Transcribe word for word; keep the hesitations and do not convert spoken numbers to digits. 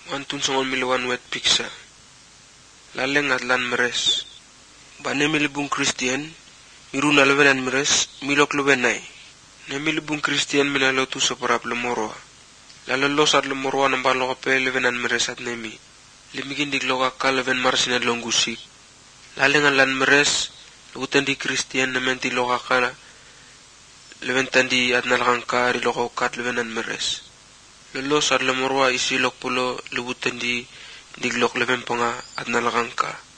Wantun songon miliwan wet piksa. Laleng atlan meres. Bane milibung Kristian, miruna levenan meres, milok levenai. Ne milibung Kristian minalotu separap lemoroa. Lalalos at lemoroa nambah lokape levenan meres at nemi. Limigindik lokaka leven marsina longusik. Laleng atlan meres, lugutan di Kristian nementi lokaka leven tandi at nalangka di lokaukat levenan meres. Lalos at lemoroa isi lok pulo lugutan di diglok leven panga at nalangka.